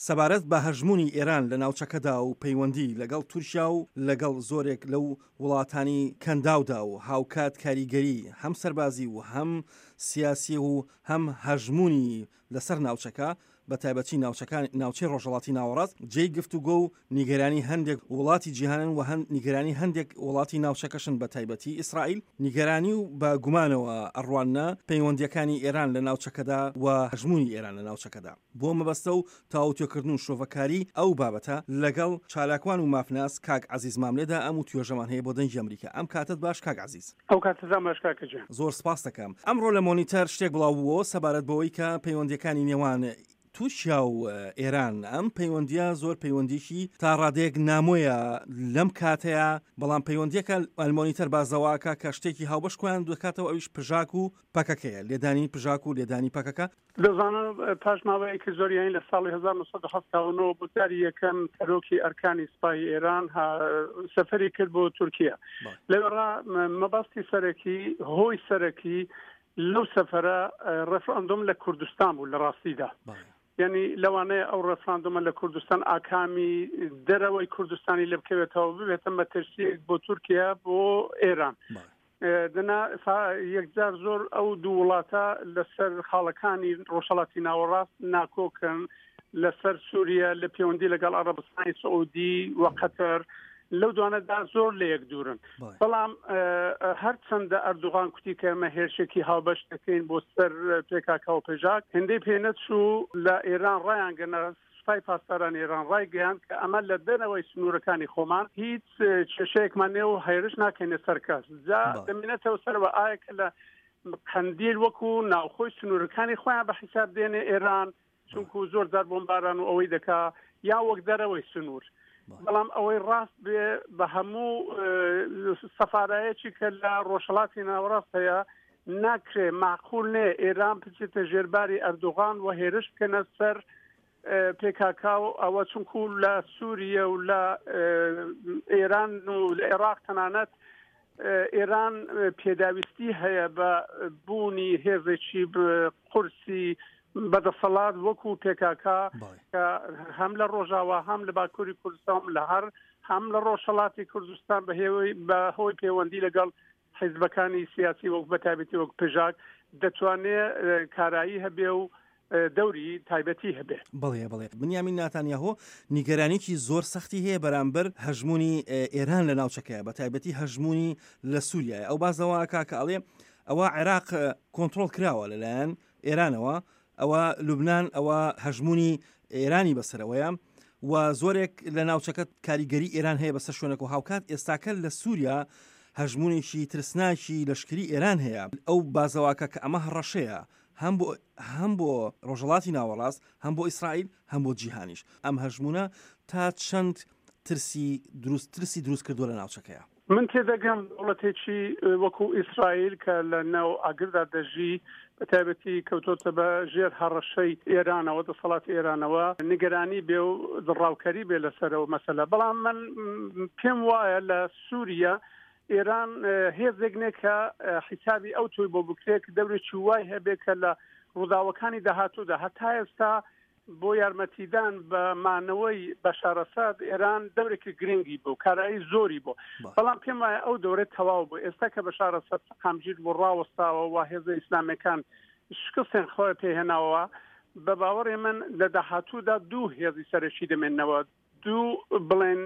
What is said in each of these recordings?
سەبارەت بە هەژمونی ئێران لە ناوچەکەدا و پەیوەندی لەگەڵ تورکیا و لەگەڵ زۆرێک لەو وڵاتانی کەنداودا و هاوکات کاریگەری هەم سەربازی و هەم سیاسی و هەم هەژمونی لەسەر ناوچەکە بە تایبەتی ناوچەی ڕۆژهەڵاتی ناوەڕاست جێی گفتوگۆ و نیگەرانی هەندێک وڵاتی جیهانن و نیگەرانی هەندێک وڵاتی ناوچەکەشن بە تایبەتی ئیسرائیل نیگەرانی و بە گومانەوە ئەڕوانە پەیوەندیەکانی ئێران لە ناوچەکەدا و هەژمونی ئێران لە ناوچەکەدا بۆ مەبەستە و تاوتێکردن و شۆڤەکاری ئەو بابەتە لەگەڵ چالاکوان و مافناس کاک عەزیز ماملێدا ئەم و توێژەمان هەیە بۆ دەنگی ئەمریکا ئەم کاتت باش کاک عەزیز ئەو کاتتان باش کاکەجان زۆر سپاس دەکەم ئەمڕۆ لە مۆنیتەر شتێک بڵاو بووەوە سەبارەت بەوەی کە پەیوەندیەکانی نێوان تورکیا و ئێران ئەم پەیوەندیە زۆر پەیوەندیشی تا ڕادەیەک نامۆیە لەم کاتەیە بەڵام پەیوەندیەکە ئەلمۆنیتەر بازەواکە کە شتێکی هاوبەش کویان دەکاتەوە ئەویش پژاک و پەکەکەیە لێدانی پژاک و لێدانی پەکەکە دەزانم پاش ماوەیەکی زۆریان لە ساڵی 1970 بۆ جاری یەکەم کەرۆکی ئەرکانی سوپای ئێران سەفەری کرد بۆ تورکیا لەوێڕا مەبەستی سەرەکی هۆی سەرەکی لەو سەفەرە ڕەفراندۆم لە کوردستان بوو لە ڕاستیدا یعنی لەوانەیە ئەو ڕەفراندۆمە لە کوردستان ئاکامی دەرەوەی کوردستانی لێ بکەوێتەوە ببێتە مەترسیەک بۆ تورکیا بۆ ئێران دنا یەکجار زۆر ئەو دوو وڵاتە لەسەر خاڵەکانی ڕۆژهەڵاتی ناوەڕاست ناکۆکن لەسەر سووریا لە پەیوەندی لەگەڵ عەرەبستانی سعودی و قەتەر لەو دوانەدا زۆر لە یەک دوورن بەڵام هەرچەندە ئەردوغان کوتی کە ئەمە هێرشێکی هاوبەش دەکەین بۆ سەر پێکاکا و پێژاک هەندەی پێنەچوو لە ئێران ڕایان گەنە سوپای پاسداران ئێران ڕای گەیاند کە ئەمە لە دەرەوەی سنوورەکانی خۆمان هیچ کێشەیەکمان نێ و هەیرش ناکەینە سەر کەس جا دەمێنێتەوە سەرەوە ئایا کە لە قەندیل وەکو ناوخۆی سنوورەکانی خۆیان بە حیساب دێنێ ئێران چونکو زۆر جار بۆمباران و ئەوەی دەکا یا وەک دەرەوەی سنوور بەڵام ئەوەی ڕاست بێ بە هەموو سەفارایەکی کە لە ڕۆژهەڵاتی ناوەڕاست هەیە ناکرێ معقول نێ ئێران بچێتە ژێرباری ئەردوغان و هێرش بکەنە سەر پێکاکا و ئەوە چونکو لە سووریە و لە ئێران و لە عێراق تەنانەت ئێران پێداویستی هەیە بە بوونی هێزێکی قورسی بەدەسەڵات وەکو پێکاکا کە هەم لە ڕۆژاوا هەم لە باکووری کوردستان لە هەم لە ڕۆژهەڵاتی کوردستان بە هۆی پەیوەندی لەگەڵ حیزبەکانی سیاسی وەک بەتایبەتی وەک پێژاک دەتوانێت کارایی هەبێ و دەوری تایبەتی هەبێ بڵێ بنیامین ناتانیاهۆ نیگەرانێکی زۆر سەختی هەیە بەرامبەر هەژمونی ئێران لە ناوچەکەیە بە تایبەتی هەژمونی لە سووریایە ئەو بازەوە کاکە ئەڵێ ئەوە عێراق کۆنتڕۆڵ کراوە لەلایەن ئێرانەوە ئەوە لوبنان ئەوە هەژمونی ئێرانی بەسەرەوەیە و زۆرێک لە ناوچەکە کاریگەری ئێران هەیە بەسەر شوێنێک و هاوکات ئێستاکە لە سووریا هەژمونێکی ترسناکی لەشکری ئێران هەیە ئەو بازەواکە کە ئەمە هەڕەشەیە هەم بۆ ڕۆژهەڵاتی ناوەڕاست هەم بۆ ئیسرائیل هەم بۆ جیهانیش ئەم هەژمونە تا چەند ترسی دروست کردووە لە ناوچەکەیە من تێدەگەم دەوڵەتێکی وەکو ئیسرائیل کە لە ناو ئاگردا دەژی بەتایبەتی کەوتۆتە بە ژێر هەڕەشەی ئێرانەوە دەسەڵاتی ئێرانەوە نیگەرانی بێ و دڕاوکەری بێ لەسەرەوە مەسەلە بەڵام من پێم وایە لە سووریا ئێران هێزێک نێ کە حیسابی ئەو توی بۆ بکرێت دەورێکی وای هەبێت کە لە ڕووداوەکانی داهاتوودا هەتا ئێستا بۆ یارمەتیدان بە مانەوەی بەشارەساد ئێران دەورێکی گرنگی بوو کارایی زۆری بوو بەڵام پێم وایە ئەو دەورێت تەواو بوو ئێستا کە بەشارەسەد قامگیر بۆ ڕاوەستاوە و هێزە ئیسلامیەکان شکستیان خۆی پێهێناوە بە باوەڕێ من لە داهاتوودا دوو هێزی سەرەکی دەمێنەوە دوو بڵێن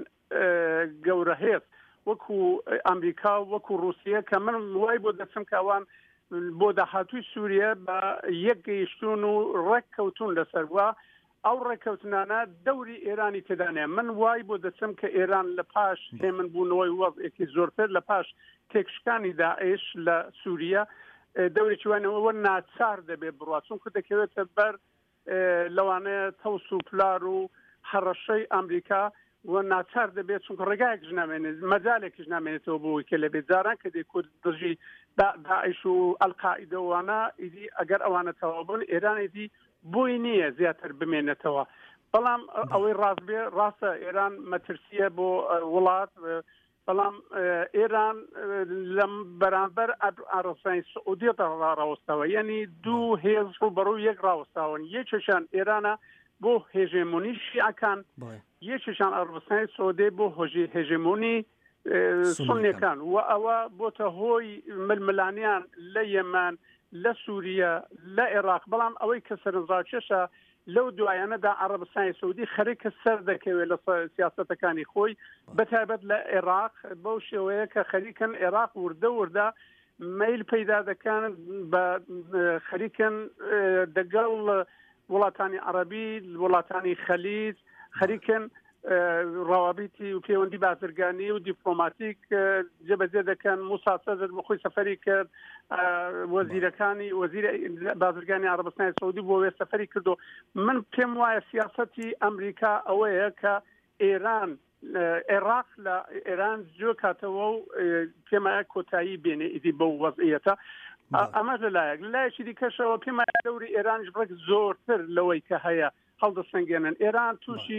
گەورە هێز وەکو ئەمریکا وەکو رووسیا کە من وای بۆ دەچم کە ئەوان بۆ داهاتووی سووریا بە یەک گەیشتون و ڕێککەوتون لەسەر وە ئەو ڕێککەوتنانە دەوری ئێرانی تێدانێ من وای بۆ دەچم کە ئێران لە پاش هێمن بوونەوەی وەزێکی زۆرتر لە پاش تێکشکانی داعش لە سووریا دەورێکی وانەوە ناچار دەبێت بڕات چونکە دەکەوێتە بەر لەوانەیە تەوس و پلار و هەڕەشەی ئەمریکا و ناچار دەبێت چونکە ڕێگایەکش نامێنێت مەجالێکیش نامێنێتەوە بۆی کە لە بێجاران کە دەیکورد دژی داعش و ئەلقائیدەوانە ئیدی ئەگەر ئەوانە تەواو بن ئێران ئیدی بۆی نییە زیاتر بمێنێتەوە بەڵام ئەوەی ڕاست بێ ڕاستە ئێران مەترسیە بۆ وڵات بەڵام ئێران لەم بەرامبەر عەرەبستانی سعودی ڕاوەستاوە یعنی دوو هێز ڕوبەڕوو یەک ڕاوەستاون یەکێکیان ئێرانە بۆ هێژێمونی شیعەکان یەکێکیان عەرەبستانی سەعودی بۆ هێژێمونی سونیەکان و ئەوە بۆتە هۆی ململانیان لە یەمان لە سووریا لە عێراق بەڵام ئەوەی کە سەرنجڕاکێشە لەو دوایانەدا عەرەبستانی سەعودی خەریکە سەر دەکەوێت لە سیاسەتەکانی خۆی بەتایبەت لە عێراق بەو شێوەیە کە خەریکن عێراق وردە میل پەیدا دەکەن بە خەریکن دەگەڵ وڵاتانی عەرەبی وڵاتانی خەلیج خەریکن ڕاوابیتی و پەیوەندی بازرگانی و دیپلۆماتیک جێبەجێ دەکەن موسا سەدر بەخۆی سەفەری کرد وەزیرەکانی وەزیر بازرگانی عەرەبستانی سەعودی بۆ وێ سەفەری کردو من پێم وایە سیاسەتی ئەمریکا ئەوەیە کە ئێران عێراق لە ئێران جۆ کاتەوە و پێمایە کۆتایی بێنێ ئیدی بەو وەزعیەتە ئەمە لەلایەک لایەکی دیکەشەوە پێمایە دەوری ئێرانش بڕێک زۆرتر لەوەی کە هەیە هەڵدەسەنگێنن ئێران تووشی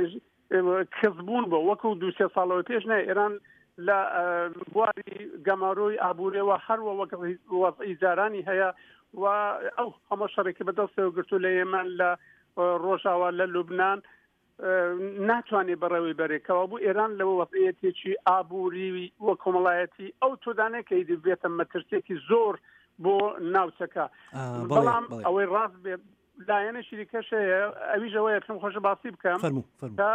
کەسبوون بۆ وەکو دو سێ ساڵەوە پێش نە ئێران لە بواری گەماڕۆی ئابوورێەوە هەروە وەک وەزعی جارانی هەیە و ئەو هەمە شەڕێکی بەدەستەوە گرتو لە یەمەن لە ڕۆژاوا لە لوبنان ناتوانێت بەڕێوەی بەرێکەوە بوو ئێران لەوە وەزعیەتێکی ئابووری وە کۆمەڵایەتی ئەو تۆدانێک کە دەبێتە مەترسێکی زۆر بۆ ناوچەکە بەڵام ئەوەی ڕاست بێ لایەنە شیریکەشەیە ئەویژەوەیە پێم خۆشە باسی بکەم کە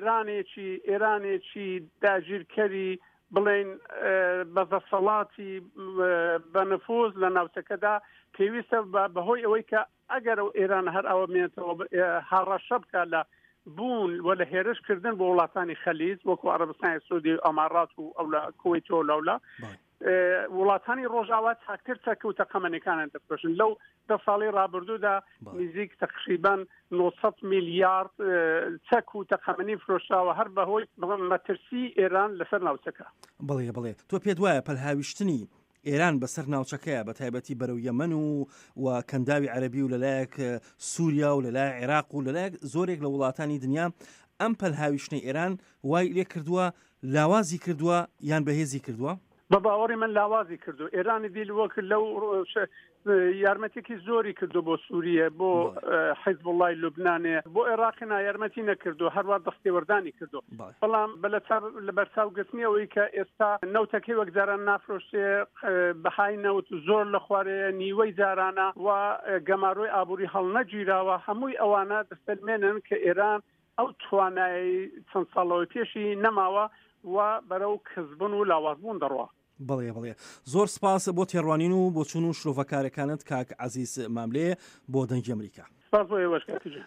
ئێرانێکی داگیرکەری بڵێن بەدەسەڵاتی بەنفوز لە ناوچەکەدا پێویستە بەهۆی ئەوەی کە ئەگەر ئێران هەر ئەوە بمێنێتەوە هاڕەشە بکە لە بوون و لە هێرشکردن بۆ وڵاتانی خەلیج وەکو عەرەبستانی سەعودی و ئەمارات و ئەو لە کوێیتەوە لەولا وڵاتانی ڕۆژاوا چاکتر چەک و تەقەمەنیەکانیان دەفرۆشن لەو 10 ساڵی ڕابردوودا نزیک تقریبا 900 میلیارد چەک و تەقەمەنی فرۆشراوە هەر بەهۆی مەترسی ئێران لەسەر ناوچەکە. بڵێ تۆ پێت وایە پەلهاویشتنی ئێران بەسەر ناوچەکەیە بە تایبەتی بەرەو یەمەن و کەنداوی عەرەبی و لەلایەک سووریا و لەلای عێراق و لەلایەک زۆرێک لە وڵاتانی دنیا ئەم پەلهاویشتنی ئێران وای لێ کردووە لاوازی کردووە یان بەهێزی کردووە؟ بە باوەڕی من لاوازی کردو ئێرانی دیل وەک لەو یارمەتێکی زۆری کردو بۆ سووریە بۆ حیزب وڵای لوبنانێ بۆ عێراقنا یارمەتی نەکردو هەروە دەستێوەردانی کردو بەڵام لە بەرچاو گرتنیەوەی کە ئێستا نەوتەکەی وەک جاران نافرۆشتێ بەهای نەوت زۆر لە خوارەیە نیوەی جارانە و گەماڕۆی ئابووری هەڵنەگیراوە هەمووی ئەوانە دەستەلمێنن کە ئێران ئەو توانایی چەند ساڵەوەی پێشی نەماوە و بەرەو کەسبن و لاوازبوون دەڕوە. بڵێ زۆر سپاس بۆ تێڕوانین و بۆ چون و شرۆڤەکارەکانت کاک عەزیز ماملێ بۆ دەنگی ئەمریکا. سپاس بۆ ئێوەش کاکەجان.